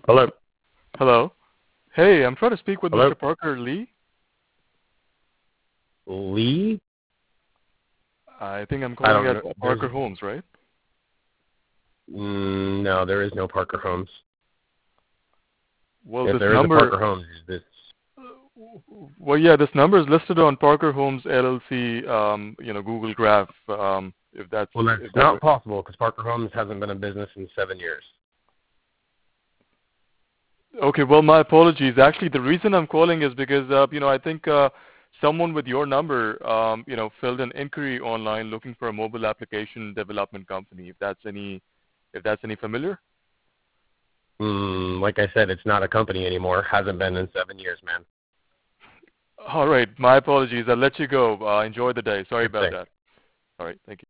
Hello. Hello. Hey, I'm trying to speak with Hello. Mr. Parker Lee. Lee? I think I'm I calling don't at know. Parker Homes, right? No, there is no Parker Homes. Well, If this there is a number, Parker Homes, is this? this number is listed on Parker Homes LLC, Google Graph. If that's Well, that's if that not were possible because Parker Homes hasn't been in business in 7 years. okay. Well, my apologies. Actually, the reason I'm calling is because I think someone with your number, filled an inquiry online looking for a mobile application development company. If that's any familiar. Like I said, it's not a company anymore. Hasn't been in 7 years, man. All right. My apologies. I'll let you go. Enjoy the day. Sorry Good about thing. that. All right. Thank you.